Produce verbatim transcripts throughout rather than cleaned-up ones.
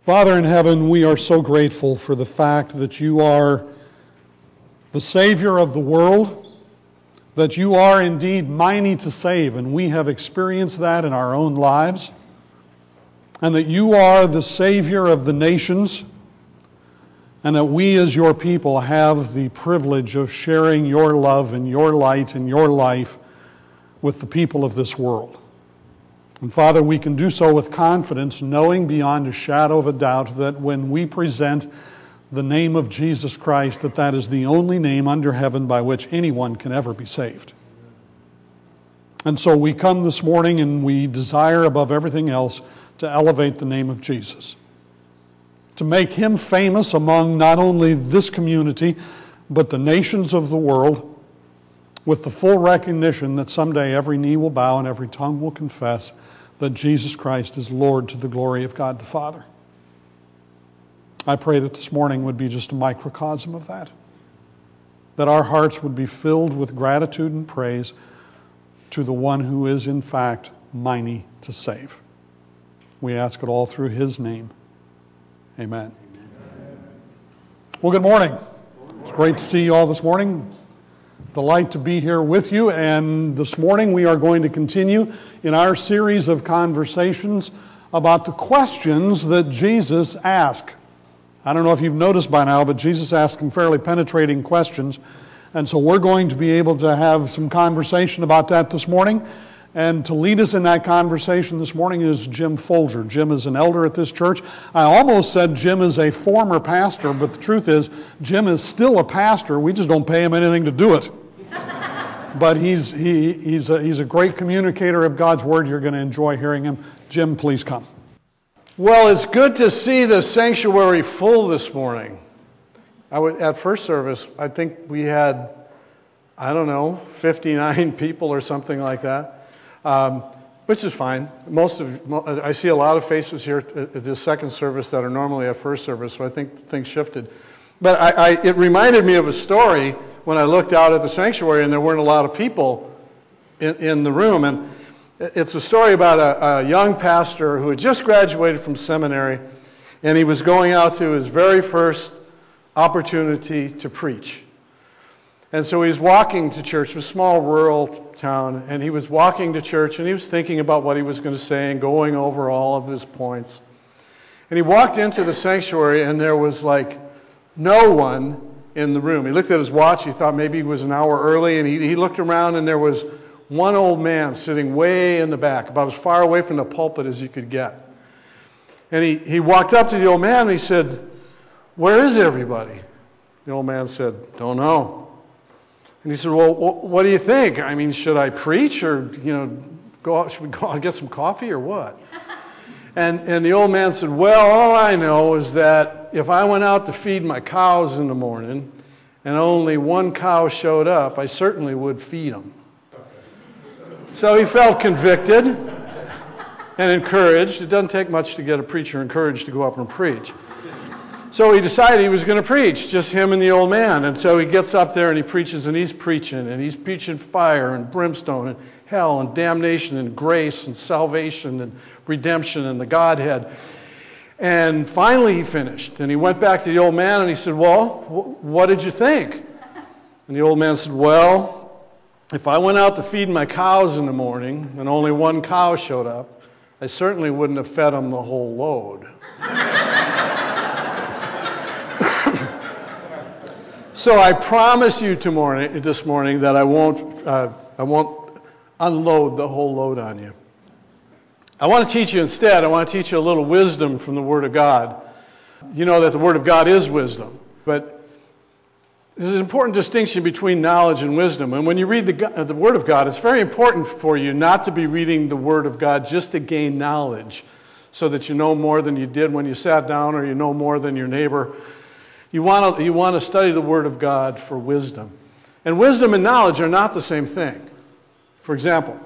Father in heaven, we are so grateful for the fact that you are the Savior of the world, that you are indeed mighty to save, and we have experienced that in our own lives, and that you are the Savior of the nations, and that we as your people have the privilege of sharing your love and your light and your life with the people of this world. And Father, we can do so with confidence, knowing beyond a shadow of a doubt that when we present the name of Jesus Christ, that that is the only name under heaven by which anyone can ever be saved. And so we come this morning and we desire above everything else to elevate the name of Jesus, to make him famous among not only this community, but the nations of the world, with the full recognition that someday every knee will bow and every tongue will confess that Jesus Christ is Lord to the glory of God the Father. I pray that this morning would be just a microcosm of that, that our hearts would be filled with gratitude and praise to the one who is in fact mighty to save. We ask it all through his name. Amen. Amen. Well, good morning. It's great to see you all this morning. Delight to be here with you, and this morning we are going to continue in our series of conversations about the questions that Jesus asked. I don't know if you've noticed by now, but Jesus asked some fairly penetrating questions, and so we're going to be able to have some conversation about that this morning. And to lead us in that conversation this morning is Jim Folger. Jim is an elder at this church. I almost said Jim is a former pastor, but the truth is Jim is still a pastor. We just don't pay him anything to do it. But he's, he, he's, a, he's a great communicator of God's Word. You're going to enjoy hearing him. Jim, please come. Well, it's good to see the sanctuary full this morning. I was, at first service, I think we had, I don't know, fifty-nine people or something like that, um, which is fine. Most of I see a lot of faces here at this second service that are normally at first service, so I think things shifted. But I, I, it reminded me of a story when I looked out at the sanctuary and there weren't a lot of people in, in the room. And it's a story about a, a young pastor who had just graduated from seminary, and he was going out to his very first opportunity to preach. And so he's walking to church, a small rural town, and he was walking to church, and he was thinking about what he was going to say and going over all of his points. And he walked into the sanctuary, and there was like no one in the room. He looked at his watch. He thought maybe he was an hour early, and he, he looked around, and there was one old man sitting way in the back, about as far away from the pulpit as you could get. And he, he walked up to the old man, and he said, "Where is everybody?" The old man said, "Don't know." And he said, "Well, what do you think? I mean, should I preach, or, you know, go out, should we go out and get some coffee, or what?" And, and the old man said, "Well, all I know is that if I went out to feed my cows in the morning and only one cow showed up, I certainly would feed them." So he felt convicted and encouraged. It doesn't take much to get a preacher encouraged to go up and preach. So he decided he was going to preach, just him and the old man. And so he gets up there and he preaches, and he's preaching, and he's preaching fire and brimstone and hell and damnation and grace and salvation and redemption and the Godhead. And finally he finished, and he went back to the old man and he said, "Well, what did you think?" And the old man said, "Well, if I went out to feed my cows in the morning and only one cow showed up, I certainly wouldn't have fed them the whole load." So I promise you tomorrow, this morning that I won't, uh, I won't unload the whole load on you. I want to teach you instead, I want to teach you a little wisdom from the Word of God. You know that the Word of God is wisdom, but there's an important distinction between knowledge and wisdom. And when you read the, uh, the Word of God, it's very important for you not to be reading the Word of God just to gain knowledge, so that you know more than you did when you sat down, or you know more than your neighbor. You want to, you want to study the Word of God for wisdom. And wisdom and knowledge are not the same thing. For example,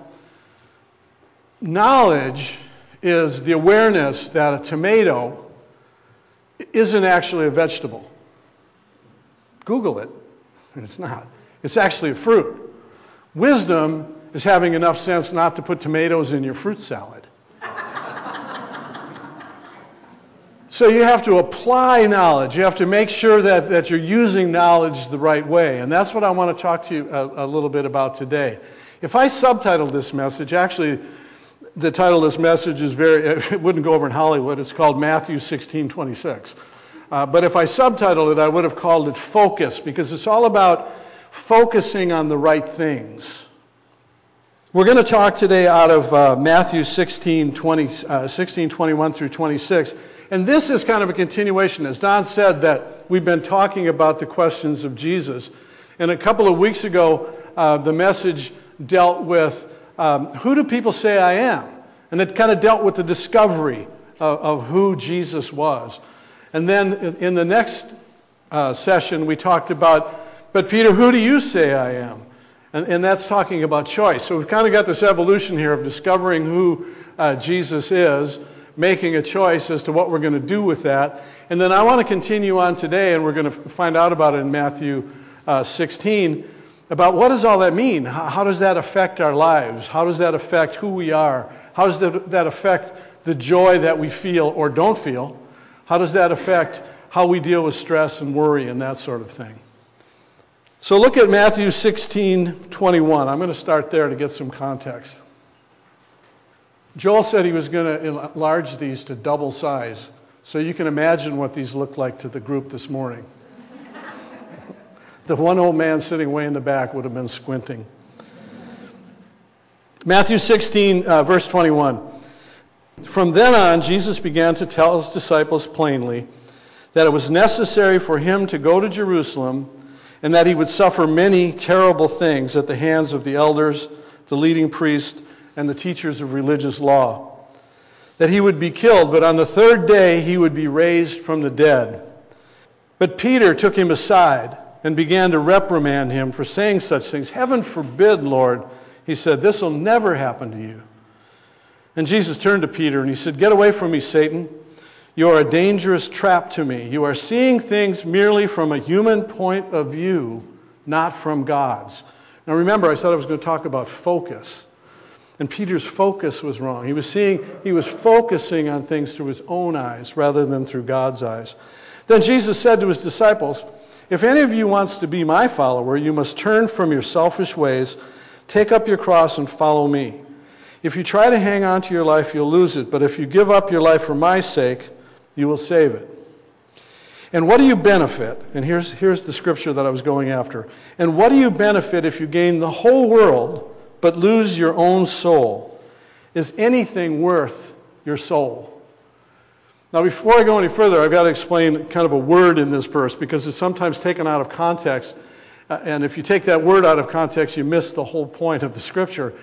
knowledge is the awareness that a tomato isn't actually a vegetable. Google it, and it's not. It's actually a fruit. Wisdom is having enough sense not to put tomatoes in your fruit salad. So you have to apply knowledge. You have to make sure that, that you're using knowledge the right way. And that's what I want to talk to you a, a little bit about today. If I subtitled this message, actually, the title of this message is very, it wouldn't go over in Hollywood. It's called Matthew sixteen twenty-six. Uh, but if I subtitled it, I would have called it Focus, because it's all about focusing on the right things. We're going to talk today out of uh, Matthew sixteen, twenty, uh, sixteen, twenty-one through twenty-six. And this is kind of a continuation. As Don said, that we've been talking about the questions of Jesus. And a couple of weeks ago, uh, the message dealt with um, who do people say I am? And it kind of dealt with the discovery of, of who Jesus was. And then in the next uh, session, we talked about, but Peter, who do you say I am? And, and that's talking about choice. So we've kind of got this evolution here of discovering who uh, Jesus is, making a choice as to what we're going to do with that. And then I want to continue on today, and we're going to find out about it in Matthew uh, sixteen, about what does all that mean? How, how does that affect our lives? How does that affect who we are? How does that, that affect the joy that we feel or don't feel? How does that affect how we deal with stress and worry and that sort of thing? So look at Matthew sixteen twenty-one. I'm going to start there to get some context. Joel said he was going to enlarge these to double size, so you can imagine what these look like to the group this morning. The one old man sitting way in the back would have been squinting. Matthew sixteen, uh, verse twenty-one. From then on, Jesus began to tell his disciples plainly that it was necessary for him to go to Jerusalem and that he would suffer many terrible things at the hands of the elders, the leading priests, and the teachers of religious law. That he would be killed, but on the third day he would be raised from the dead. But Peter took him aside and began to reprimand him for saying such things. Heaven forbid, Lord, he said, this will never happen to you. And Jesus turned to Peter and he said, get away from me, Satan. You are a dangerous trap to me. You are seeing things merely from a human point of view, not from God's. Now remember, I said I was going to talk about focus. And Peter's focus was wrong. He was seeing, he was focusing on things through his own eyes rather than through God's eyes. Then Jesus said to his disciples, if any of you wants to be my follower, you must turn from your selfish ways, take up your cross and follow me. If you try to hang on to your life, you'll lose it. But if you give up your life for my sake, you will save it. And what do you benefit? And here's, here's the scripture that I was going after. And what do you benefit if you gain the whole world but lose your own soul? Is anything worth your soul? Now, before I go any further, I've got to explain kind of a word in this verse because it's sometimes taken out of context. Uh, and if you take that word out of context, you miss the whole point of the scripture.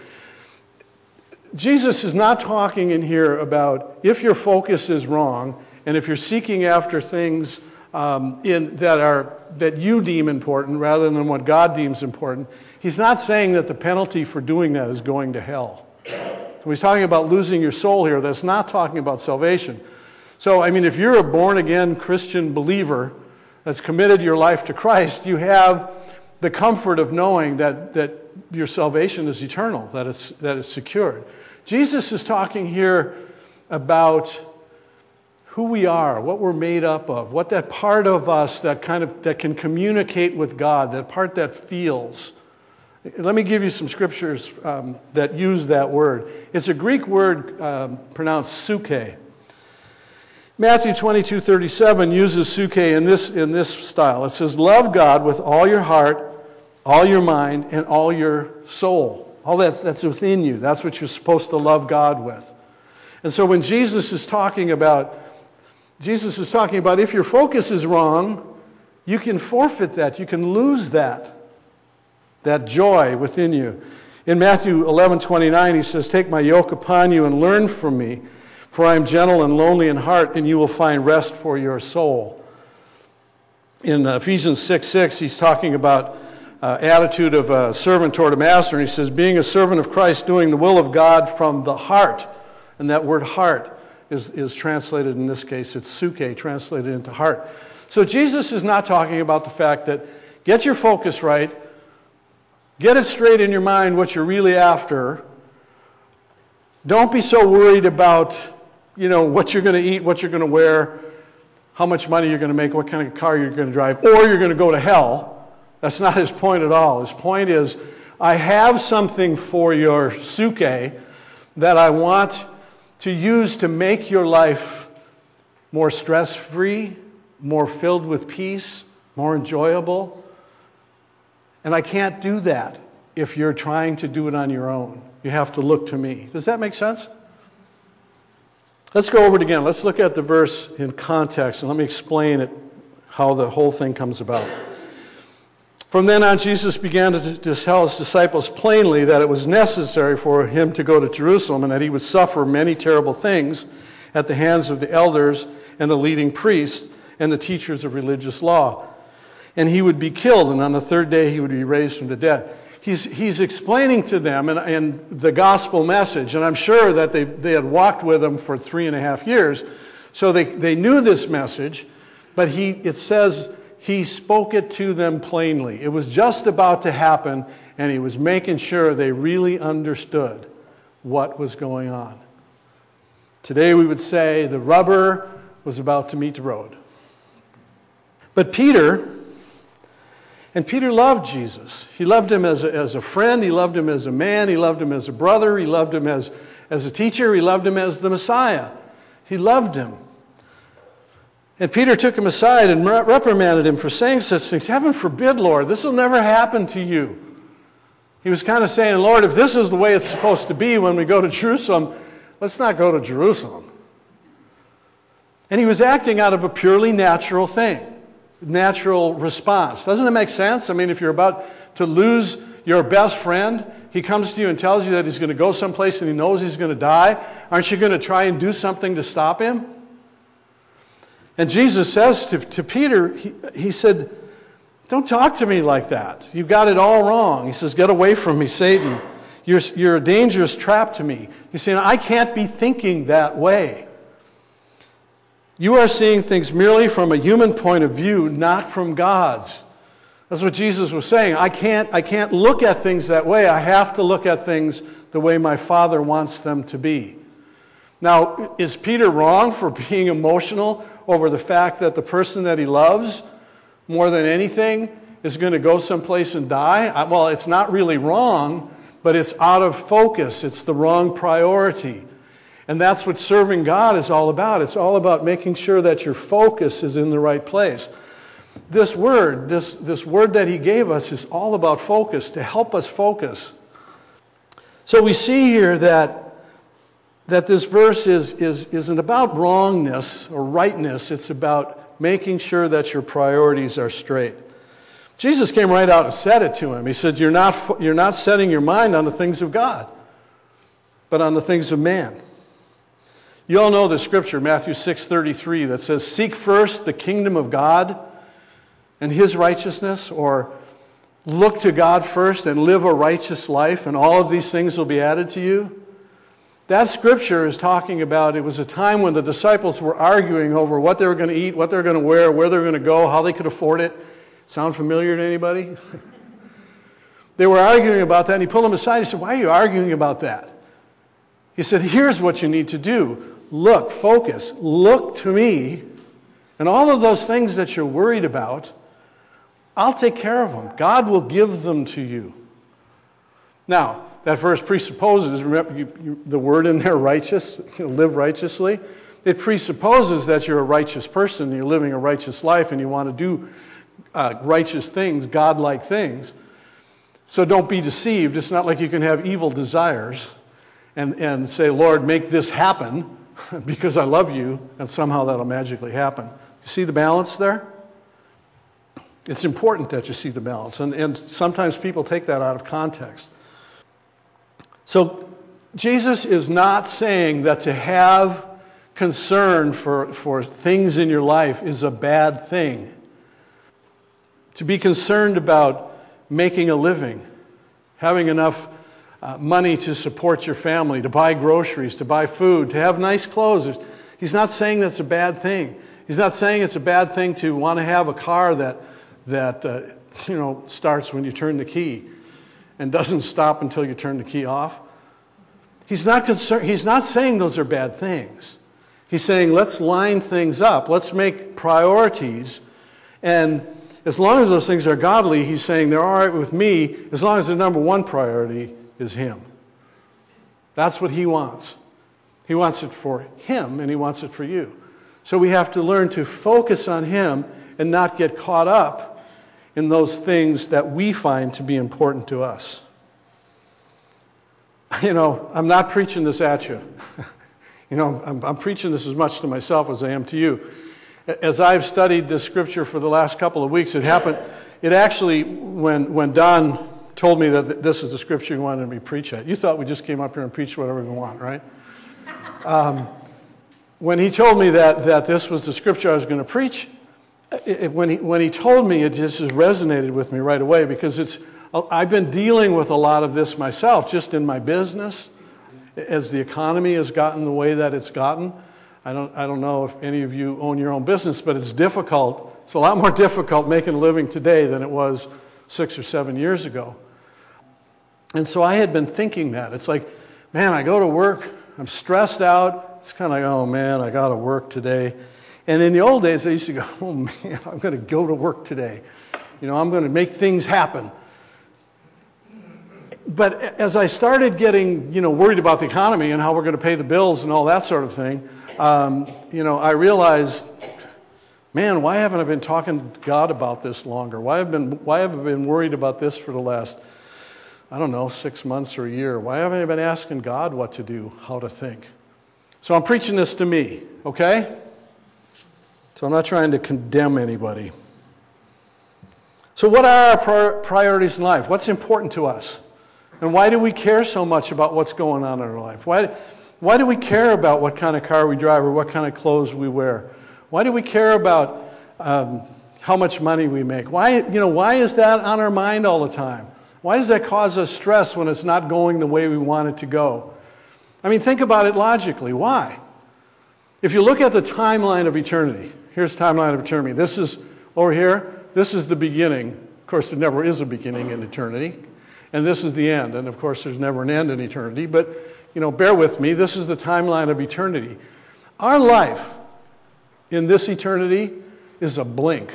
Jesus is not talking in here about if your focus is wrong and if you're seeking after things um, in, that are that you deem important rather than what God deems important. He's not saying that the penalty for doing that is going to hell. So he's talking about losing your soul here. That's not talking about salvation. So, I mean, if you're a born-again Christian believer that's committed your life to Christ, you have the comfort of knowing that, that your salvation is eternal, that it's, that it's secured. Jesus is talking here about who we are, what we're made up of, what that part of us that kind of that can communicate with God, that part that feels. Let me give you some scriptures um, that use that word. It's a Greek word um, pronounced suke. Matthew twenty-two thirty-seven uses suke in this, in this style. It says, love God with all your heart, all your mind, and all your soul. All that's, that's within you. That's what you're supposed to love God with. And so when Jesus is talking about, Jesus is talking about if your focus is wrong, you can forfeit that. You can lose that. That joy within you. In Matthew eleven twenty-nine, he says, take my yoke upon you and learn from me, for I am gentle and lowly in heart, and you will find rest for your soul. In Ephesians six six, he's talking about uh, attitude of a servant toward a master, and he says, being a servant of Christ, doing the will of God from the heart. And that word heart is, is translated in this case, it's suke, translated into heart. So Jesus is not talking about the fact that get your focus right, get it straight in your mind what you're really after. Don't be so worried about, you know, what you're going to eat, what you're going to wear. how much money you're going to make, what kind of car you're going to drive, or you're going to go to hell. That's not his point at all. His point is, I have something for your suke that I want to use to make your life more stress-free, more filled with peace, more enjoyable. And I can't do that if you're trying to do it on your own. You have to look to me. Does that make sense? Let's go over it again. Let's look at the verse in context, and let me explain it, how the whole thing comes about. From then on, Jesus began to, to tell his disciples plainly that it was necessary for him to go to Jerusalem and that he would suffer many terrible things at the hands of the elders and the leading priests and the teachers of religious law. And he would be killed, and on the third day he would be raised from the dead. He's, he's explaining to them in, in the gospel message, and I'm sure that they, they had walked with him for three and a half years, so they, they knew this message, but he it says he spoke it to them plainly. It was just about to happen, and he was making sure they really understood what was going on. Today we would say the rubber was about to meet the road. But Peter... And Peter loved Jesus. He loved him as a, as a friend. He loved him as a man. He loved him as a brother. He loved him as, as a teacher. He loved him as the Messiah. He loved him. And Peter took him aside and reprimanded him for saying such things. Heaven forbid, Lord, this will never happen to you. He was kind of saying, Lord, if this is the way it's supposed to be when we go to Jerusalem, let's not go to Jerusalem. And he was acting out of a purely natural thing. Natural response. Doesn't it make sense? I mean, if you're about to lose your best friend, he comes to you and tells you that he's going to go someplace and he knows he's going to die, aren't you going to try and do something to stop him? And Jesus says to, to Peter, he, he said, don't talk to me like that. You've got it all wrong. He says, get away from me, Satan. You're, you're a dangerous trap to me. He's saying, I can't be thinking that way. You are seeing things merely from a human point of view, not from God's. That's what Jesus was saying. I can't, I can't look at things that way. I have to look at things the way my Father wants them to be. Now, is Peter wrong for being emotional over the fact that the person that he loves more than anything is going to go someplace and die? Well, it's not really wrong, but it's out of focus. It's the wrong priority. And that's what serving God is all about. It's all about making sure that your focus is in the right place. This word, this, this word that he gave us is all about focus, to help us focus. So we see here that, that this verse is, is, isn't about wrongness or rightness. It's about making sure that your priorities are straight. Jesus came right out and said it to him. He said, you're not, you're not setting your mind on the things of God, but on the things of man. You all know the scripture, Matthew six thirty-three, that says, seek first the kingdom of God and his righteousness, or look to God first and live a righteous life, and all of these things will be added to you. That scripture is talking about, it was a time when the disciples were arguing over what they were going to eat, what they were going to wear, where they were going to go, how they could afford it. Sound familiar to anybody? They were arguing about that, and he pulled them aside. He said, why are you arguing about that? He said, here's what you need to do. Look, focus, look to me, and all of those things that you're worried about, I'll take care of them. God will give them to you. Now, that verse presupposes, remember you, you, the word in there, righteous, you know, live righteously. It presupposes that you're a righteous person, you're living a righteous life, and you want to do uh, righteous things, godlike things. So don't be deceived. It's not like you can have evil desires and, and say, Lord, make this happen because I love you, and somehow that'll magically happen. You see the balance there? It's important that you see the balance, and, and sometimes people take that out of context. So Jesus is not saying that to have concern for, for things in your life is a bad thing. To be concerned about making a living, having enough uh, money to support your family, to buy groceries, to buy food, to have nice clothes. He's not saying that's a bad thing. He's not saying it's a bad thing to want to have a car that, that uh, you know, starts when you turn the key and doesn't stop until you turn the key off. He's not concerned, he's not saying those are bad things. He's saying, let's line things up. Let's make priorities. And as long as those things are godly, he's saying they're all right with me as long as the number one priority is him. That's what he wants. He wants it for him, and he wants it for you. So we have to learn to focus on him and not get caught up in those things that we find to be important to us. You know, I'm not preaching this at you. You know, I'm, I'm preaching this as much to myself as I am to you. As I've studied this scripture for the last couple of weeks, it happened, it actually, when, when Don told me that this is the scripture he wanted me to preach at, you thought we just came up here and preached whatever we want, right? Um, when he told me that, that this was the scripture I was going to preach, it, it, when, he, when he told me, it just resonated with me right away, because it's, I've been dealing with a lot of this myself, just in my business, as the economy has gotten the way that it's gotten. I don't, I don't know if any of you own your own business, but it's difficult. It's a lot more difficult making a living today than it was six or seven years ago. And so I had been thinking that. It's like, man, I go to work, I'm stressed out. It's kind of like, oh man, I got to work today. And in the old days, I used to go, oh man, I'm going to go to work today. You know, I'm going to make things happen. But as I started getting, you know, worried about the economy and how we're going to pay the bills and all that sort of thing, um, you know, I realized, man, why haven't I been talking to God about this longer? Why have been, why have I been worried about this for the last, I don't know, six months or a year? Why haven't I been asking God what to do, how to think? So I'm preaching this to me, okay? So I'm not trying to condemn anybody. So what are our priorities in life? What's important to us? And why do we care so much about what's going on in our life? Why, why do we care about what kind of car we drive or what kind of clothes we wear? Why do we care about um, how much money we make? Why, you know, why is that on our mind all the time? Why does that cause us stress when it's not going the way we want it to go? I mean, think about it logically. Why? If you look at the timeline of eternity, here's the timeline of eternity. This is, over here, this is the beginning. Of course, there never is a beginning in eternity. And this is the end. And of course, there's never an end in eternity. But, you know, bear with me. This is the timeline of eternity. Our life in this eternity is a blink.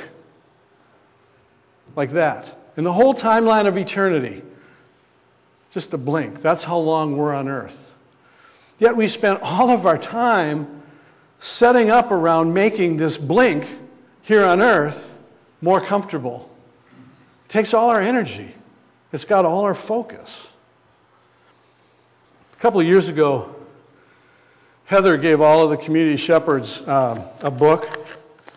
Like that. And the whole timeline of eternity, just a blink. That's how long we're on earth. Yet we spent all of our time setting up around making this blink here on earth more comfortable. It takes all our energy. It's got all our focus. A couple of years ago, Heather gave all of the community shepherds uh, a book.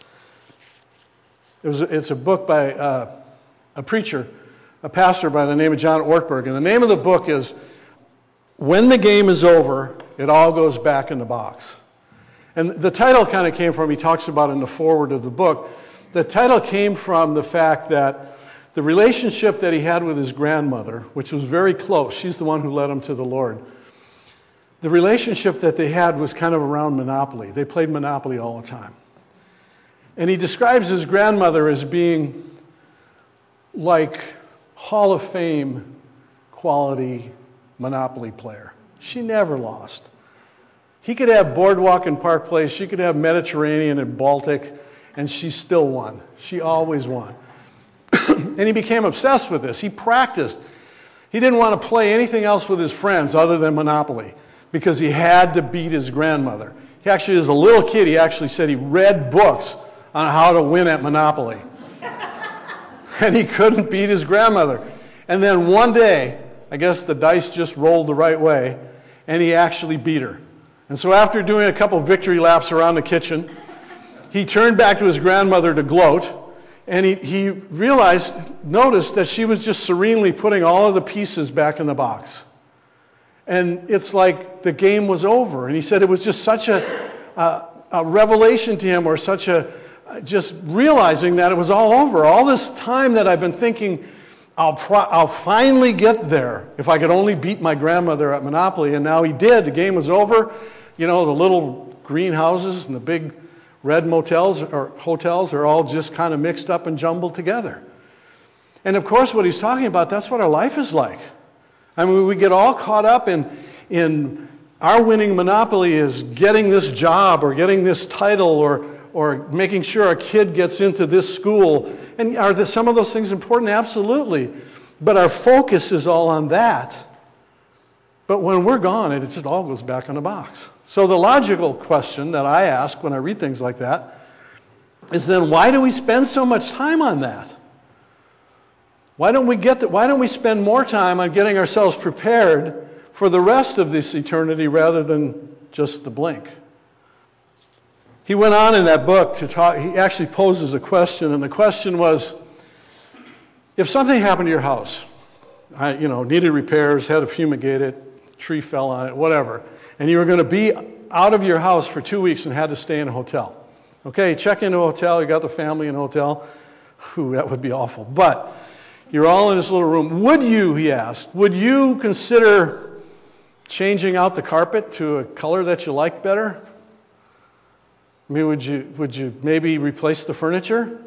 It was, it's a book by uh, a preacher, a pastor by the name of John Ortberg. And the name of the book is, When the Game is Over, It All Goes Back in the Box. And the title kind of came from, he talks about in the foreword of the book, the title came from the fact that the relationship that he had with his grandmother, which was very close, she's the one who led him to the Lord. The relationship that they had was kind of around Monopoly. They played Monopoly all the time. And he describes his grandmother as being like Hall of Fame quality Monopoly player. She never lost. He could have Boardwalk and Park Place, she could have Mediterranean and Baltic, and she still won. She always won. And he became obsessed with this. He practiced. He didn't want to play anything else with his friends other than Monopoly because he had to beat his grandmother. He actually, as a little kid, he actually said he read books on how to win at Monopoly. And he couldn't beat his grandmother. And then one day, I guess the dice just rolled the right way, and he actually beat her. And so after doing a couple victory laps around the kitchen, he turned back to his grandmother to gloat. And he, he realized, noticed that she was just serenely putting all of the pieces back in the box. And it's like the game was over. And he said it was just such a, a, a revelation to him, or such a, just realizing that it was all over. All this time that I've been thinking, I'll, pro- I'll finally get there if I could only beat my grandmother at Monopoly. And now he did. The game was over. You know, the little greenhouses and the big red motels or hotels are all just kind of mixed up and jumbled together. And of course, what he's talking about, that's what our life is like. I mean, we get all caught up in, in Our winning Monopoly is getting this job or getting this title or, or making sure our kid gets into this school. And are the, some of those things important? Absolutely. But our focus is all on that. But when we're gone, it just all goes back in the box. So the logical question that I ask when I read things like that is then why do we spend so much time on that? Why don't we get the, why don't we spend more time on getting ourselves prepared for the rest of this eternity rather than just the blink? He went on in that book to talk, he actually poses a question, and the question was, if something happened to your house, I, you know, needed repairs, had to fumigate it, tree fell on it, whatever, and you were going to be out of your house for two weeks and had to stay in a hotel. Okay, check into a hotel, you got the family in a hotel. Whew, that would be awful. But you're all in this little room. Would you, he asked, would you consider changing out the carpet to a color that you like better? I mean, would you, would you maybe replace the furniture?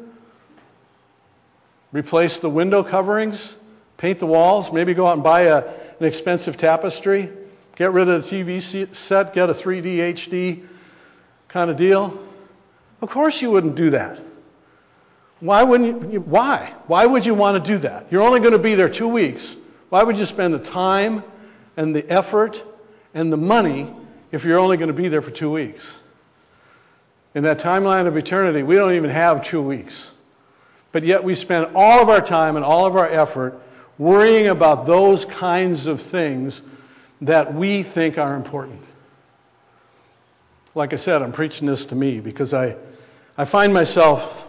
Replace the window coverings? Paint the walls? Maybe go out and buy a, an expensive tapestry? Get rid of the T V set? Get a three D H D kind of deal? Of course you wouldn't do that. Why wouldn't you? Why? Why would you want to do that? You're only going to be there two weeks. Why would you spend the time and the effort and the money if you're only going to be there for two weeks? In that timeline of eternity, we don't even have two weeks. But yet we spend all of our time and all of our effort worrying about those kinds of things that we think are important. Like I said, I'm preaching this to me because I, I find myself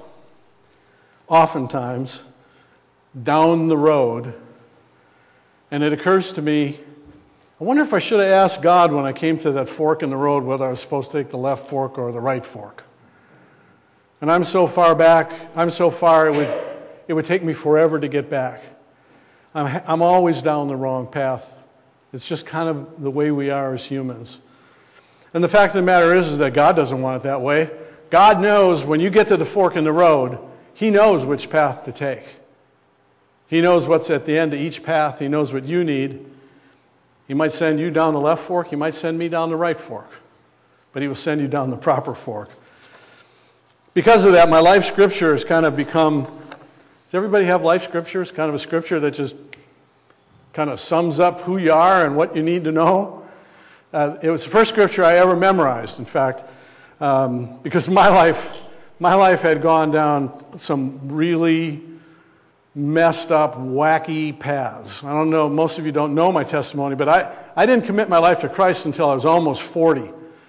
oftentimes down the road, and it occurs to me, I wonder if I should have asked God when I came to that fork in the road whether I was supposed to take the left fork or the right fork. And I'm so far back, I'm so far, it would, it would take me forever to get back. I'm, I'm always down the wrong path. It's just kind of the way we are as humans. And the fact of the matter is, is that God doesn't want it that way. God knows when you get to the fork in the road, He knows which path to take. He knows what's at the end of each path. He knows what you need. He might send you down the left fork. He might send me down the right fork. But He will send you down the proper fork. Because of that, my life scripture has kind of become, does everybody have life scriptures? Kind of a scripture that just kind of sums up who you are and what you need to know. Uh, it was the first scripture I ever memorized, in fact, um, because my life, my life had gone down some really messed up, wacky paths. I don't know, most of you don't know my testimony, but I, I didn't commit my life to Christ until I was almost forty.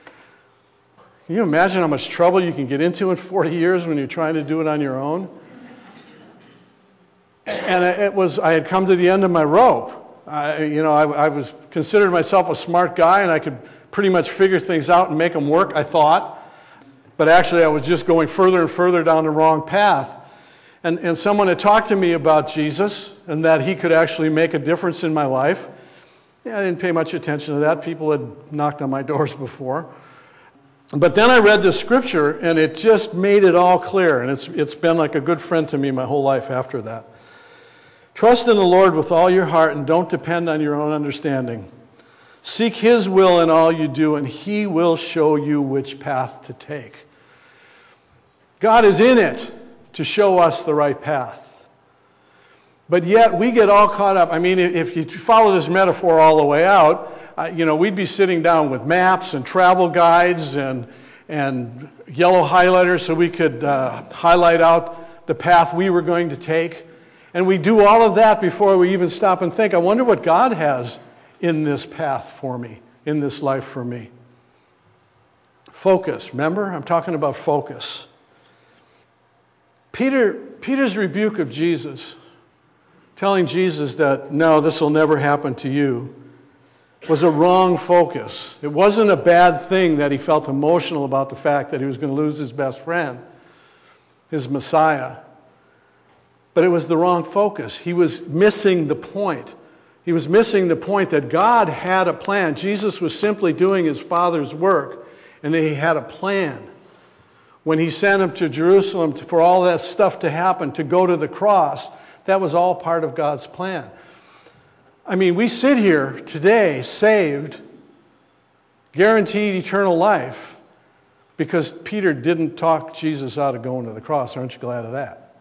Can you imagine how much trouble you can get into in forty years when you're trying to do it on your own? And it was, I had come to the end of my rope. I, you know, I, I was considered myself a smart guy, and I could pretty much figure things out and make them work, I thought. But actually, I was just going further and further down the wrong path. And, and someone had talked to me about Jesus and that He could actually make a difference in my life. Yeah, I didn't pay much attention to that. People had knocked on my doors before. But then I read this scripture, and it just made it all clear. And it's it's been like a good friend to me my whole life after that. Trust in the Lord with all your heart and don't depend on your own understanding. Seek His will in all you do, and He will show you which path to take. God is in it to show us the right path. But yet we get all caught up. I mean, if you follow this metaphor all the way out, uh, you know, we'd be sitting down with maps and travel guides and, and yellow highlighters so we could uh, highlight out the path we were going to take. And we do all of that before we even stop and think, I wonder what God has in this path for me, in this life for me. Focus. Remember? I'm talking about focus. Peter, Peter's rebuke of Jesus, telling Jesus that, no, this will never happen to you, was a wrong focus. It wasn't a bad thing that he felt emotional about the fact that he was going to lose his best friend, his Messiah. But it was the wrong focus. He was missing the point. He was missing the point that God had a plan. Jesus was simply doing His Father's work, and that He had a plan. When He sent Him to Jerusalem for all that stuff to happen, to go to the cross, that was all part of God's plan. I mean, we sit here today saved guaranteed eternal life because Peter didn't talk Jesus out of going to the cross. Aren't you glad of that?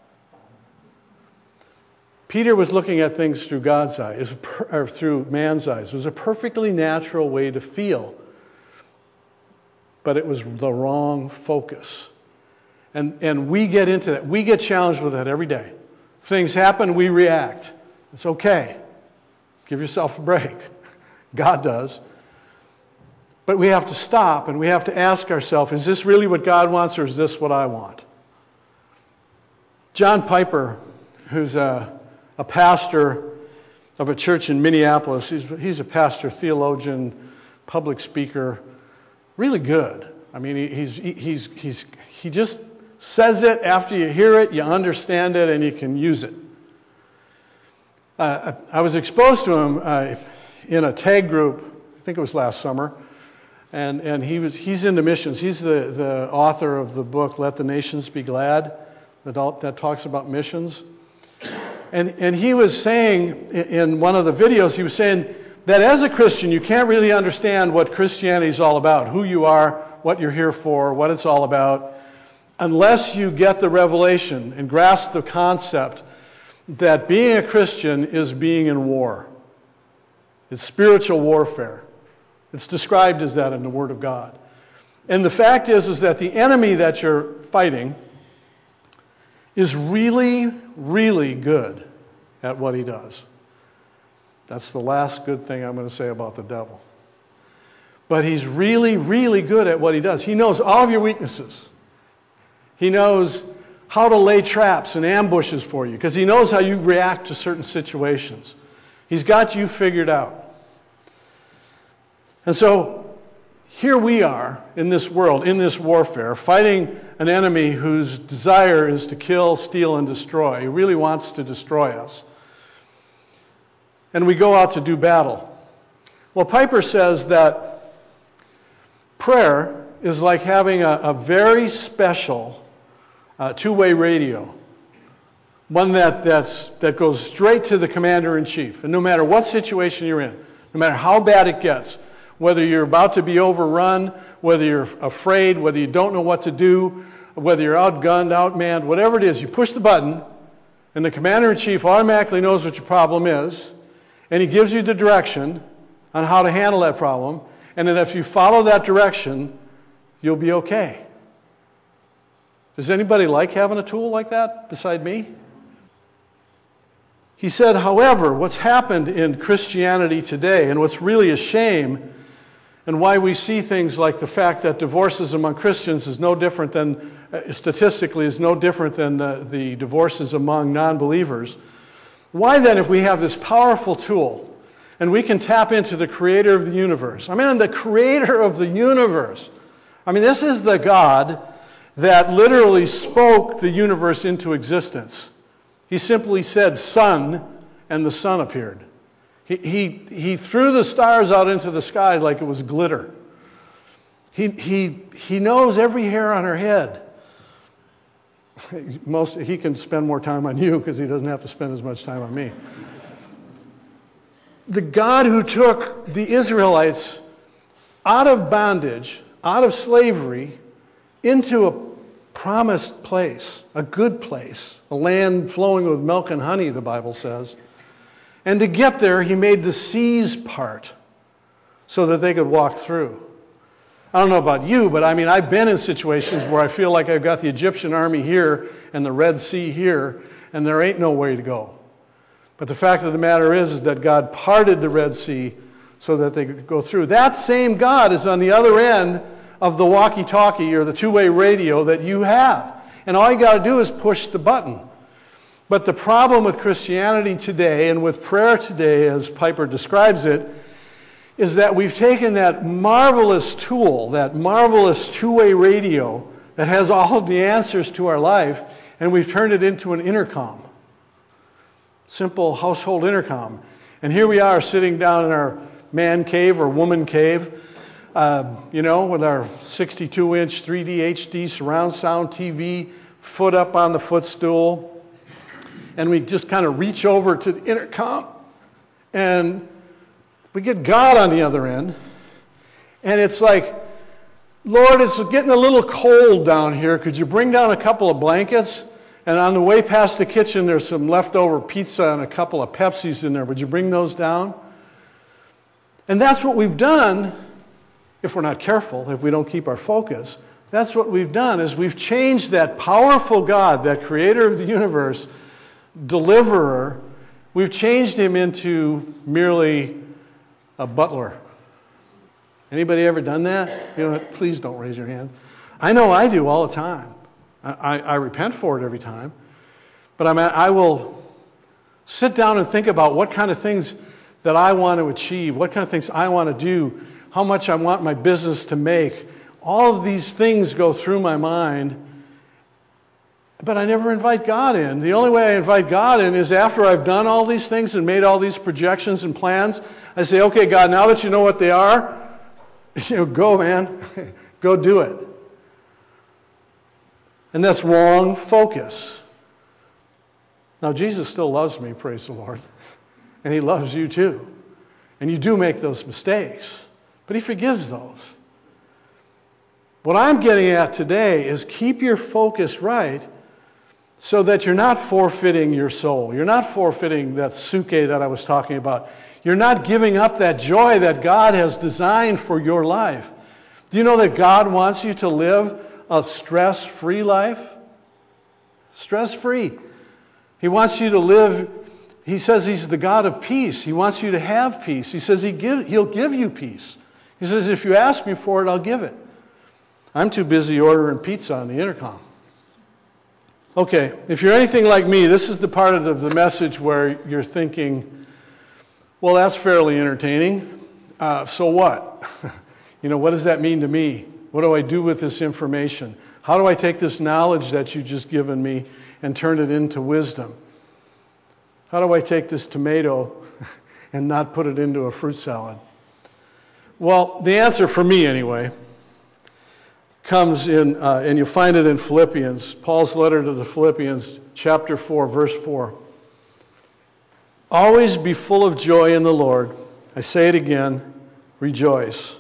Peter was looking at things through God's eyes, or through man's eyes. It was a perfectly natural way to feel, but it was the wrong focus. And, and we get into that. We get challenged with that every day. Things happen, we react. It's okay. Give yourself a break. God does. But we have to stop and we have to ask ourselves, is this really what God wants or is this what I want? John Piper, who's a, a pastor of a church in Minneapolis, he's, he's a pastor, theologian, public speaker, really good. I mean, he, he's, he's, he's, he just says it. After you hear it, you understand it, and you can use it. Uh, I, I was exposed to him uh, in a tag group, I think it was last summer, and, and he was, he's into missions. He's the, the author of the book, Let the Nations Be Glad, that, that talks about missions. And, and he was saying in one of the videos, he was saying that as a Christian, you can't really understand what Christianity is all about, who you are, what you're here for, what it's all about, unless you get the revelation and grasp the concept that being a Christian is being in war. It's spiritual warfare. It's described as that in the Word of God. And the fact is, is that the enemy that you're fighting is really, really good at what he does. That's the last good thing I'm going to say about the devil. But he's really, really good at what he does. He knows all of your weaknesses. He knows how to lay traps and ambushes for you because he knows how you react to certain situations. He's got you figured out. And so here we are in this world, in this warfare, fighting an enemy whose desire is to kill, steal, and destroy. He really wants to destroy us. And we go out to do battle. Well, Piper says that prayer is like having a, a very special uh, two-way radio. One that, that's, that goes straight to the commander-in-chief. And no matter what situation you're in, no matter how bad it gets, whether you're about to be overrun, whether you're afraid, whether you don't know what to do, whether you're outgunned, outmanned, whatever it is, you push the button, and the commander-in-chief automatically knows what your problem is, and he gives you the direction on how to handle that problem, and then if you follow that direction, you'll be okay. Does anybody like having a tool like that beside me? He said, however, what's happened in Christianity today, and what's really a shame, and why we see things like the fact that divorces among Christians is no different than, uh, statistically, is no different than uh, the divorces among non-believers. Why then, if we have this powerful tool, and we can tap into the creator of the universe, I mean, the creator of the universe, I mean, this is the God that literally spoke the universe into existence. He simply said, sun, and the sun appeared. He, he, he threw the stars out into the sky like it was glitter. He, he, he knows every hair on her head. Most, he can spend more time on you because he doesn't have to spend as much time on me. The God who took the Israelites out of bondage, out of slavery, into a promised place, a good place, a land flowing with milk and honey, the Bible says. And to get there, he made the seas part so that they could walk through. I don't know about you, but I mean, I've been in situations where I feel like I've got the Egyptian army here and the Red Sea here, and there ain't no way to go. But the fact of the matter is, is that God parted the Red Sea so that they could go through. That same God is on the other end of the walkie-talkie or the two-way radio that you have. And all you got to do is push the button. But the problem with Christianity today and with prayer today, as Piper describes it, is that we've taken that marvelous tool, that marvelous two-way radio that has all of the answers to our life, and we've turned it into an intercom. Simple household intercom. And here we are sitting down in our man cave or woman cave, uh, you know, with our sixty-two inch three D H D surround sound T V, foot up on the footstool, and we just kind of reach over to the intercom, and we get God on the other end, And it's like, Lord, it's getting a little cold down here. Could you bring down a couple of blankets? And on the way past the kitchen, there's some leftover pizza and a couple of Pepsis in there. Would you bring those down? And that's what we've done, if we're not careful, if we don't keep our focus. That's what we've done, is we've changed that powerful God, that creator of the universe, deliverer, we've changed him into merely a butler. Anybody ever done that? You know, please don't raise your hand. I know I do all the time. I, I, I repent for it every time. But I'm at, I will sit down and think about what kind of things that I want to achieve, what kind of things I want to do, how much I want my business to make. All of these things go through my mind, but I never invite God in. The only way I invite God in is after I've done all these things and made all these projections and plans. I say, okay, God, now that you know what they are, you know, go, man. Go do it. And that's wrong focus. Now, Jesus still loves me, praise the Lord. And he loves you too. And you do make those mistakes, but he forgives those. What I'm getting at today is keep your focus right so that you're not forfeiting your soul. You're not forfeiting that suke that I was talking about. You're not giving up that joy that God has designed for your life. Do you know that God wants you to live a stress-free life? Stress-free. He wants you to live, he says he's the God of peace. He wants you to have peace. He says he give, he'll give you peace. He says, if you ask me for it, I'll give it. I'm too busy ordering pizza on the intercom. Okay, if you're anything like me, this is the part of the, the message where you're thinking, well, that's fairly entertaining. Uh, so what? You know, what does that mean to me? What do I do with this information? How do I take this knowledge that you've just given me and turn it into wisdom? How do I take this tomato and not put it into a fruit salad? Well, the answer for me anyway comes in, uh, and you'll find it in Philippians, Paul's letter to the Philippians, chapter four, verse four. Always be full of joy in the Lord. I say it again, rejoice.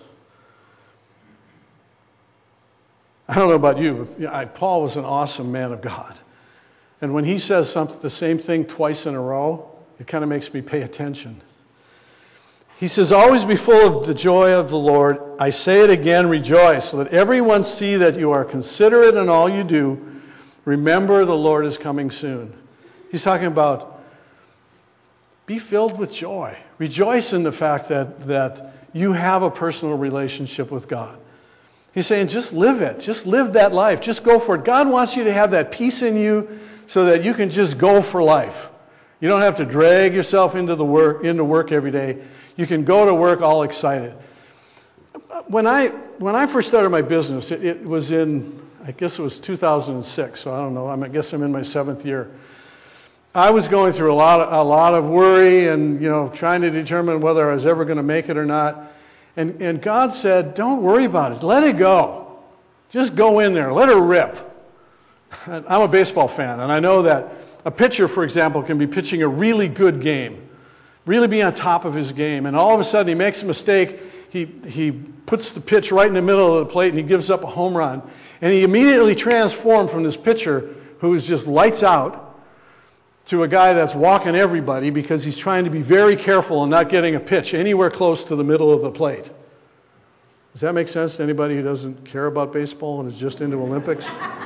I don't know about you, but I, Paul was an awesome man of God. And when he says something, the same thing twice in a row, it kind of makes me pay attention. He says, always be full of the joy of the Lord. I say it again, rejoice. So that everyone see that you are considerate in all you do. Remember the Lord is coming soon. He's talking about be filled with joy. Rejoice in the fact that, that you have a personal relationship with God. He's saying just live it. Just live that life. Just go for it. God wants you to have that peace in you so that you can just go for life. You don't have to drag yourself into the work into work every day. You can go to work all excited. When I when I first started my business, it, it was in, I guess it was two thousand six, so I don't know, I'm, I guess I'm in my seventh year. I was going through a lot of, a lot of worry and, you know, trying to determine whether I was ever going to make it or not. And, and God said, don't worry about it. Let it go. Just go in there. Let her rip. I'm a baseball fan, and I know that a pitcher, for example, can be pitching a really good game, really be on top of his game, and all of a sudden he makes a mistake. He, he puts the pitch right in the middle of the plate, and he gives up a home run. And he immediately transformed from this pitcher who is just lights out to a guy that's walking everybody because he's trying to be very careful and not getting a pitch anywhere close to the middle of the plate. Does that make sense to anybody who doesn't care about baseball and is just into Olympics?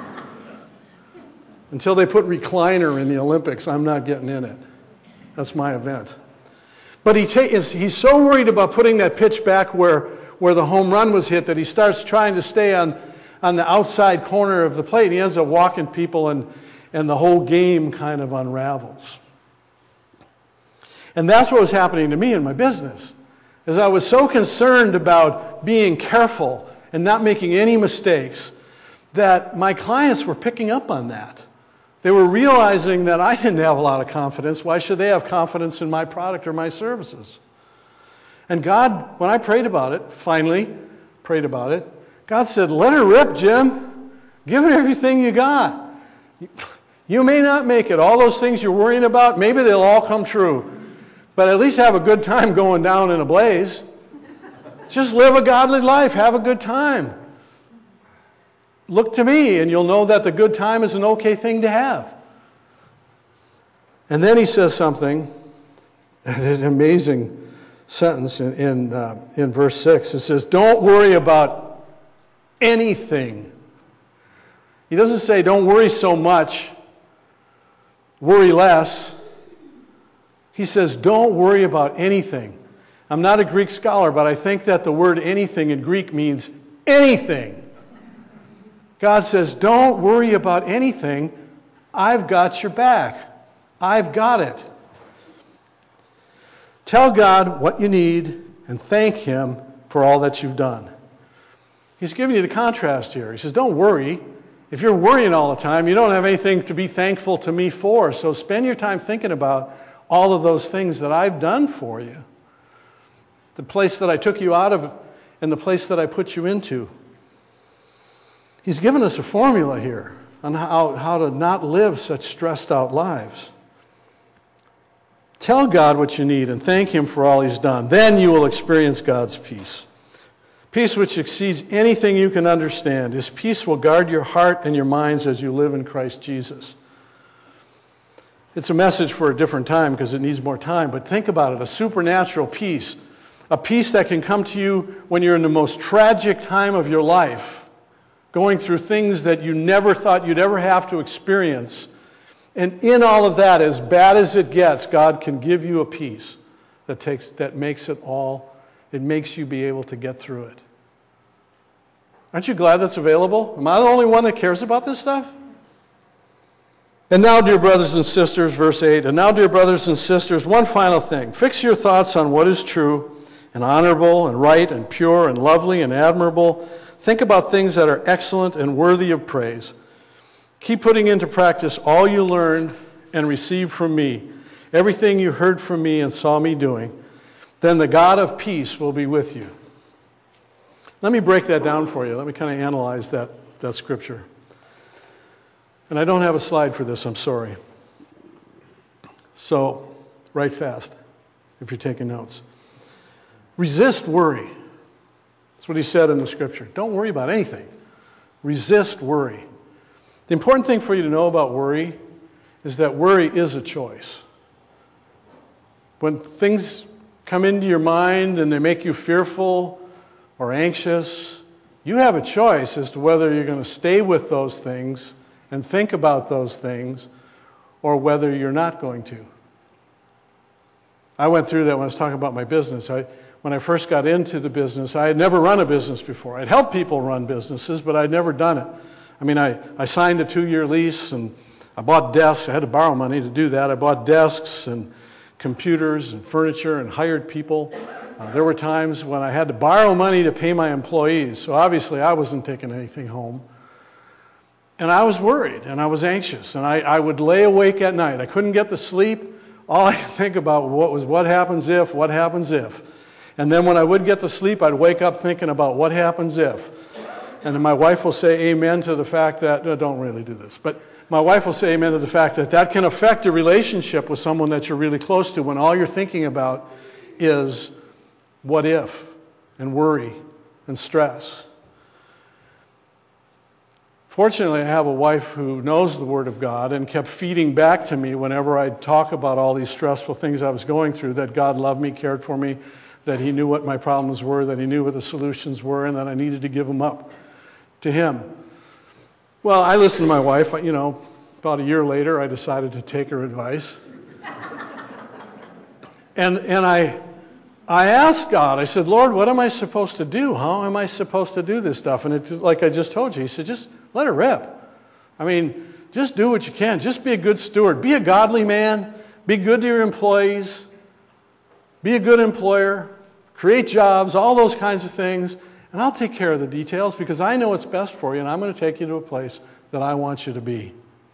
Until they put recliner in the Olympics, I'm not getting in it. That's my event. But he ta- he's so worried about putting that pitch back where, where the home run was hit that he starts trying to stay on, on the outside corner of the plate. He ends up walking people, and, and the whole game kind of unravels. And that's what was happening to me in my business. Is I was so concerned about being careful and not making any mistakes that my clients were picking up on that. They were realizing that I didn't have a lot of confidence. Why should they have confidence in my product or my services? And God, when I prayed about it, finally prayed about it, God said, let her rip, Jim. Give it everything you got. You may not make it. All those things you're worrying about, maybe they'll all come true. But at least have a good time going down in a blaze. Just live a godly life. Have a good time. Look to me, and you'll know that the good time is an okay thing to have. And then he says something, an amazing sentence in, in, uh, in verse six. It says, don't worry about anything. He doesn't say, don't worry so much, worry less. He says, don't worry about anything. I'm not a Greek scholar, but I think that the word anything in Greek means anything. God says, don't worry about anything. I've got your back. I've got it. Tell God what you need and thank Him for all that you've done. He's giving you the contrast here. He says, don't worry. If you're worrying all the time, you don't have anything to be thankful to me for. So spend your time thinking about all of those things that I've done for you. The place that I took you out of and the place that I put you into. He's given us a formula here on how, how to not live such stressed out lives. Tell God what you need and thank Him for all He's done. Then you will experience God's peace. Peace which exceeds anything you can understand. His peace will guard your heart and your minds as you live in Christ Jesus. It's a message for a different time because it needs more time, but think about it, a supernatural peace. A peace that can come to you when you're in the most tragic time of your life, going through things that you never thought you'd ever have to experience. And in all of that, as bad as it gets, God can give you a peace that takes that makes it all, it makes you be able to get through it. Aren't you glad that's available? Am I the only one that cares about this stuff? And now, dear brothers and sisters, verse eight, and now, dear brothers and sisters, one final thing. Fix your thoughts on what is true and honorable and right and pure and lovely and admirable. Think about things that are excellent and worthy of praise. Keep putting into practice all you learned and received from me, everything you heard from me and saw me doing. Then the God of peace will be with you. Let me break that down for you. Let me kind of analyze that, that scripture. And I don't have a slide for this, I'm sorry. So, write fast if you're taking notes. Resist worry. That's what he said in the scripture. Don't worry about anything. Resist worry. The important thing for you to know about worry is that worry is a choice. When things come into your mind and they make you fearful or anxious, you have a choice as to whether you're going to stay with those things and think about those things or whether you're not going to. I went through that when I was talking about my business. I, when I first got into the business, I had never run a business before. I'd helped people run businesses, but I'd never done it. I mean, I, I signed a two-year lease, and I bought desks. I had to borrow money to do that. I bought desks and computers and furniture and hired people. Uh, there were times when I had to borrow money to pay my employees, so obviously I wasn't taking anything home. And I was worried, and I was anxious, and I, I would lay awake at night. I couldn't get to sleep. All I could think about what was what happens if, what happens if. And then when I would get to sleep, I'd wake up thinking about what happens if. And then my wife will say amen to the fact that, no, don't really do this, but my wife will say amen to the fact that that can affect a relationship with someone that you're really close to when all you're thinking about is what if, and worry, and stress. Fortunately, I have a wife who knows the Word of God and kept feeding back to me whenever I'd talk about all these stressful things I was going through, that God loved me, cared for me, that He knew what my problems were, that He knew what the solutions were, and that I needed to give them up to Him. Well, I listened to my wife. You know, about a year later, I decided to take her advice. and and I I asked God, I said, Lord, what am I supposed to do? How am I supposed to do this stuff? And it's like I just told you, He said, just let it rip. I mean, just do what you can. Just be a good steward. Be a godly man. Be good to your employees. Be a good employer. Create jobs, all those kinds of things. And I'll take care of the details because I know what's best for you, and I'm going to take you to a place that I want you to be.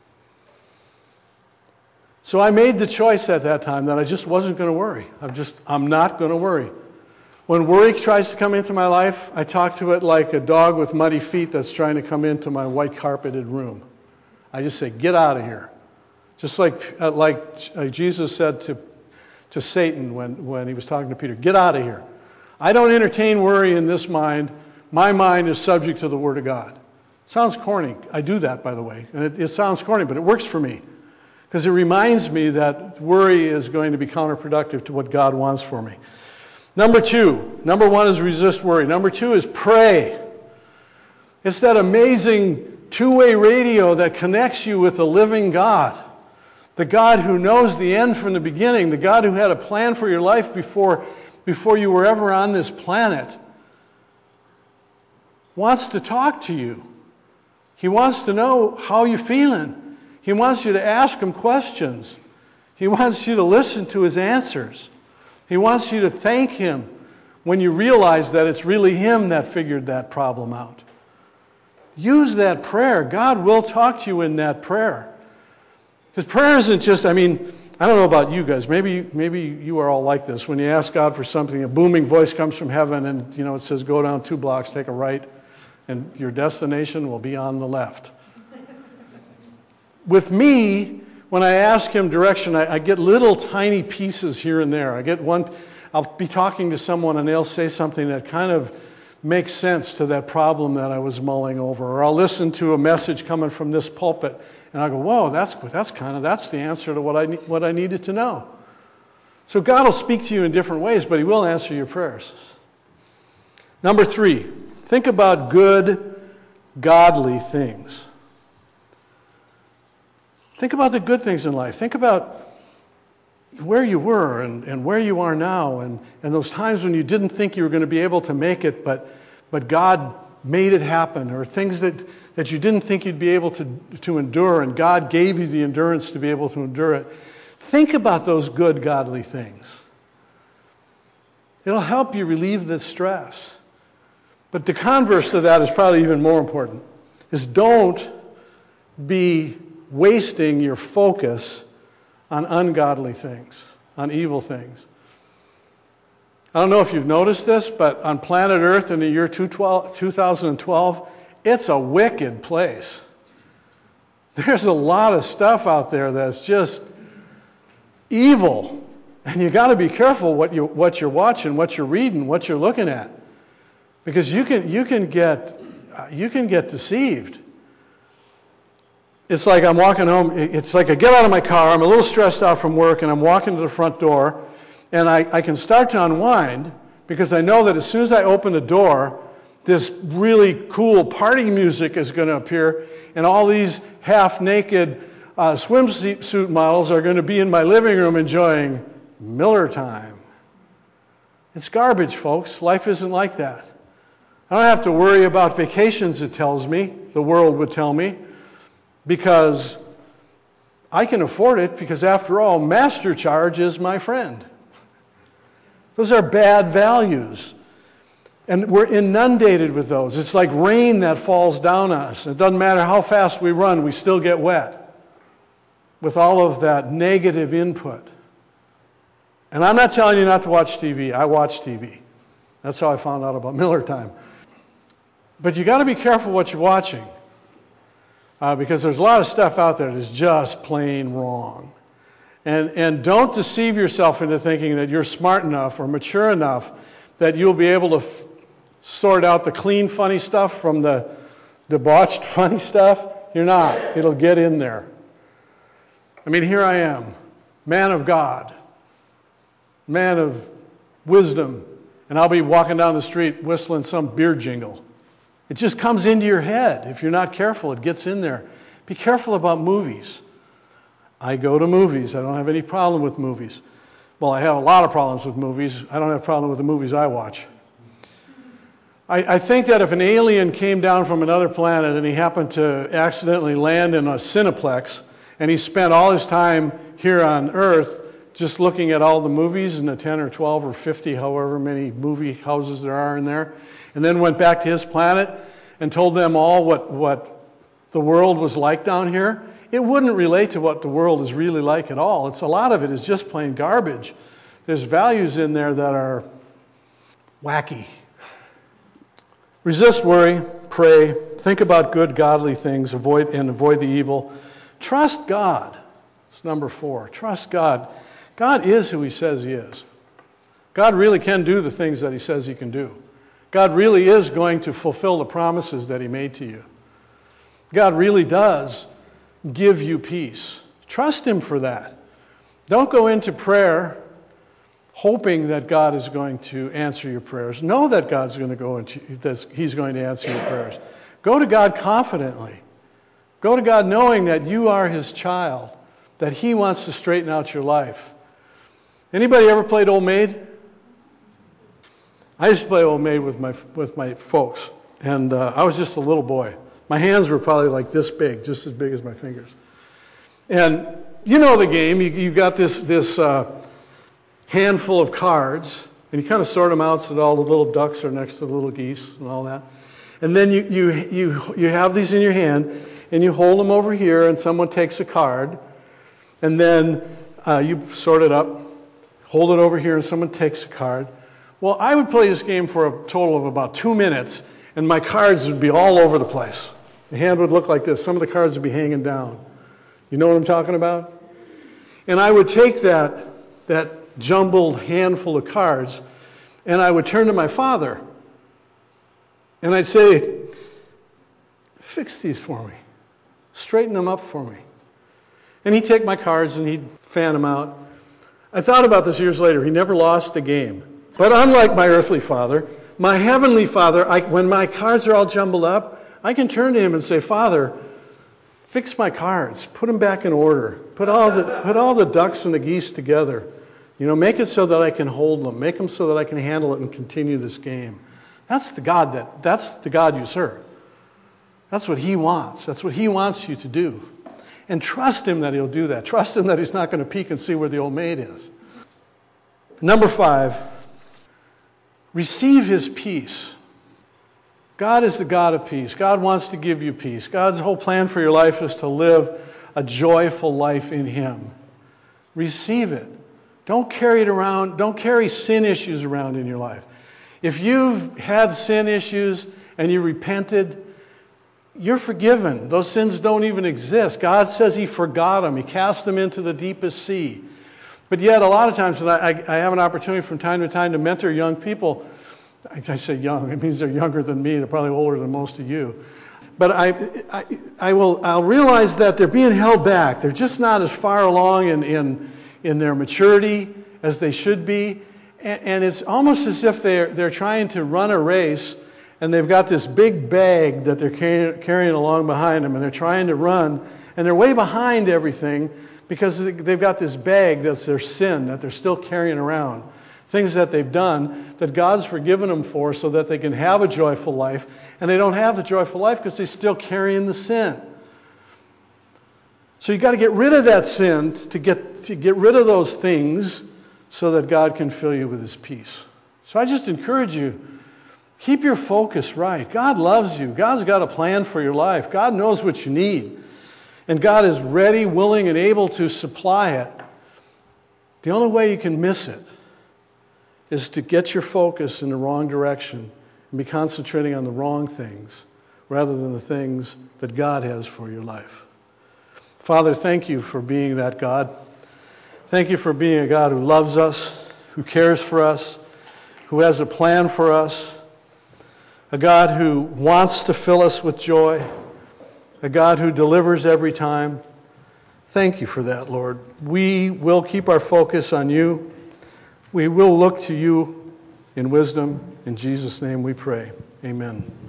So I made the choice at that time that I just wasn't going to worry. I'm just, I'm not going to worry. When worry tries to come into my life, I talk to it like a dog with muddy feet that's trying to come into my white carpeted room. I just say, get out of here. Just like, uh, like uh, Jesus said to, to Satan when, when he was talking to Peter, get out of here. I don't entertain worry in this mind. My mind is subject to the Word of God. Sounds corny. I do that, by the way. And it, it sounds corny, but it works for me. Because it reminds me that worry is going to be counterproductive to what God wants for me. Number two. Number one is resist worry. Number two is pray. It's that amazing two-way radio that connects you with the living God. The God who knows the end from the beginning. The God who had a plan for your life before, before you were ever on this planet. Wants to talk to you. He wants to know how you're feeling. He wants you to ask him questions. He wants you to listen to his answers. He wants you to thank him when you realize that it's really him that figured that problem out. Use that prayer. God will talk to you in that prayer. Because prayer isn't just, I mean, I don't know about you guys. Maybe, maybe you are all like this. When you ask God for something, a booming voice comes from heaven and, you know, it says, go down two blocks, take a right, and your destination will be on the left. With me, when I ask him direction, I, I get little tiny pieces here and there. I get one, I'll be talking to someone and they'll say something that kind of makes sense to that problem that I was mulling over. Or I'll listen to a message coming from this pulpit and I go, whoa, that's, that's kind of, that's the answer to what I, what I needed to know. So God will speak to you in different ways, but he will answer your prayers. Number three. Think about good, godly things. Think about the good things in life. Think about where you were and, and where you are now and, and those times when you didn't think you were going to be able to make it, but, but God made it happen, or things that, that you didn't think you'd be able to, to endure, and God gave you the endurance to be able to endure it. Think about those good, godly things. It'll help you relieve the stress. But the converse to that is probably even more important, is don't be wasting your focus on ungodly things, on evil things. I don't know if you've noticed this, but on planet Earth in the year two thousand twelve, it's a wicked place. There's a lot of stuff out there that's just evil. And you got to be careful what, you, what you're watching, what you're reading, what you're looking at. Because you can you can get you can get deceived. It's like I'm walking home. It's like I get out of my car. I'm a little stressed out from work, and I'm walking to the front door, and I, I can start to unwind because I know that as soon as I open the door, this really cool party music is going to appear, and all these half-naked uh, swimsuit models are going to be in my living room enjoying Miller Time. It's garbage, folks. Life isn't like that. I don't have to worry about vacations, it tells me, the world would tell me, because I can afford it, because after all, Master Charge is my friend. Those are bad values. And we're inundated with those. It's like rain that falls down on us. It doesn't matter how fast we run, we still get wet with all of that negative input. And I'm not telling you not to watch T V. I watch T V. That's how I found out about Miller Time. But you got to be careful what you're watching, uh, because there's a lot of stuff out there that's just plain wrong. And, and don't deceive yourself into thinking that you're smart enough or mature enough that you'll be able to f- sort out the clean, funny stuff from the debauched, funny stuff. You're not. It'll get in there. I mean, here I am, man of God, man of wisdom, and I'll be walking down the street whistling some beer jingle. It just comes into your head. If you're not careful, it gets in there. Be careful about movies. I go to movies. I don't have any problem with movies. Well, I have a lot of problems with movies. I don't have a problem with the movies I watch. I, I think that if an alien came down from another planet and he happened to accidentally land in a Cineplex and he spent all his time here on Earth just looking at all the movies in the ten or twelve or fifty, however many movie houses there are in there, and then went back to his planet and told them all what, what the world was like down here, it wouldn't relate to what the world is really like at all. It's a lot of it is just plain garbage. There's values in there that are wacky. Resist worry, pray, think about good, godly things, avoid and avoid the evil. Trust God. It's number four. Trust God. God is who he says he is. God really can do the things that he says he can do. God really is going to fulfill the promises that he made to you. God really does give you peace. Trust him for that. Don't go into prayer hoping that God is going to answer your prayers. Know that God's going to go into, that he's going to answer your prayers. Go to God confidently. Go to God knowing that you are his child, that he wants to straighten out your life. Anybody ever played Old Maid? I used to play Old Maid with my with my folks, and uh, I was just a little boy. My hands were probably like this big, just as big as my fingers. And you know the game. You, you got this this uh, handful of cards, and you kind of sort them out so that all the little ducks are next to the little geese and all that. And then you you you you have these in your hand, and you hold them over here, and someone takes a card, and then uh, you sort it up, hold it over here, and someone takes a card. Well, I would play this game for a total of about two minutes, and my cards would be all over the place. The hand would look like this. Some of the cards would be hanging down. You know what I'm talking about? And I would take that, that jumbled handful of cards, and I would turn to my father, and I'd say, fix these for me. Straighten them up for me. And he'd take my cards, and he'd fan them out. I thought about this years later. He never lost a game. But unlike my earthly father, my heavenly Father, I, when my cards are all jumbled up, I can turn to him and say, Father, fix my cards. Put them back in order. Put all the, put all the ducks and the geese together. You know, make it so that I can hold them. Make them so that I can handle it and continue this game. That's the God that, that's the God you serve. That's what he wants. That's what he wants you to do. And trust him that he'll do that. Trust him that he's not going to peek and see where the old maid is. Number five, receive his peace. God is the God of peace. God wants to give you peace. God's whole plan for your life is to live a joyful life in him. Receive it. Don't carry it around. Don't carry sin issues around in your life. If you've had sin issues and you repented, you're forgiven. Those sins don't even exist. God says he forgot them. He cast them into the deepest sea. But yet, a lot of times, when I, I have an opportunity from time to time to mentor young people, I, I say young, it means they're younger than me, they're probably older than most of you. But I, I, I will, I'll realize that they're being held back. They're just not as far along in, in, in their maturity as they should be. And, and it's almost as if they're, they're trying to run a race, and they've got this big bag that they're carry, carrying along behind them, and they're trying to run, and they're way behind everything, because they've got this bag that's their sin that they're still carrying around. Things that they've done that God's forgiven them for so that they can have a joyful life. And they don't have a joyful life because they're still carrying the sin. So you've got to get rid of that sin to get, to get rid of those things so that God can fill you with his peace. So I just encourage you, keep your focus right. God loves you. God's got a plan for your life. God knows what you need. And God is ready, willing, and able to supply it. The only way you can miss it is to get your focus in the wrong direction and be concentrating on the wrong things rather than the things that God has for your life. Father, thank you for being that God. Thank you for being a God who loves us, who cares for us, who has a plan for us, a God who wants to fill us with joy, a God who delivers every time. Thank you for that, Lord. We will keep our focus on you. We will look to you in wisdom. In Jesus' name we pray. Amen.